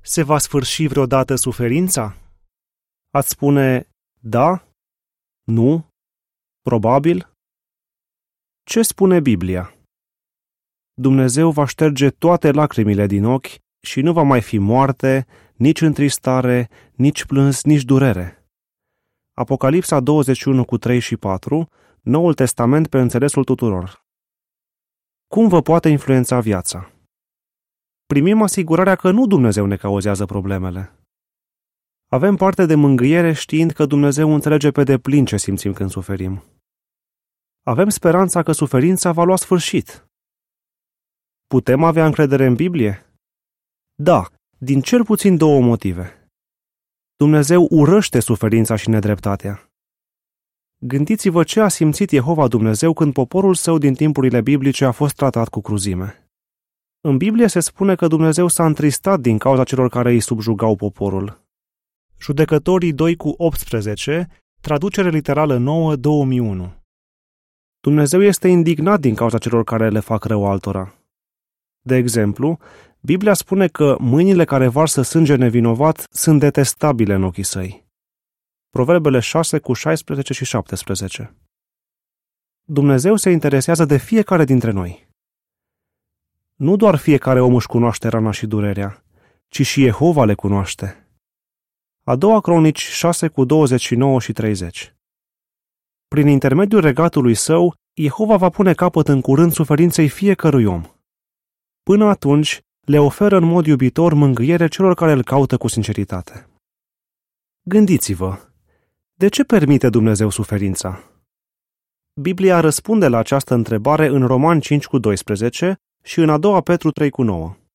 Se va sfârși vreodată suferința? Ați spune da, nu, probabil? Ce spune Biblia? Dumnezeu va șterge toate lacrimile din ochi și nu va mai fi moarte, nici întristare, nici plâns, nici durere. Apocalipsa 21:3-4, Noul Testament pe înțelesul tuturor. Cum vă poate influența viața? Primim asigurarea că nu Dumnezeu ne cauzează problemele. Avem parte de mângâiere știind că Dumnezeu înțelege pe deplin ce simțim când suferim. Avem speranța că suferința va lua sfârșit. Putem avea încredere în Biblie? Da, din cel puțin două motive. Dumnezeu urăște suferința și nedreptatea. Gândiți-vă ce a simțit Jehova Dumnezeu când poporul său din timpurile biblice a fost tratat cu cruzime. În Biblie se spune că Dumnezeu s-a întristat din cauza celor care îi subjugau poporul. Judecătorii 2:18, traducere literală nouă 2001. Dumnezeu este indignat din cauza celor care le fac rău altora. De exemplu, Biblia spune că mâinile care varsă sânge nevinovat sunt detestabile în ochii săi. Proverbele 6:16 și 17. Dumnezeu se interesează de fiecare dintre noi. Nu doar fiecare om își cunoaște rana și durerea, ci și Jehova le cunoaște. A doua Cronici 6:29 și 30. Prin intermediul regatului său, Jehova va pune capăt în curând suferinței fiecărui om. Până atunci, le oferă în mod iubitor mângâiere celor care îl caută cu sinceritate. Gândiți-vă, de ce permite Dumnezeu suferința? Biblia răspunde la această întrebare în Romani 5:12 și în a doua Petru 3:9.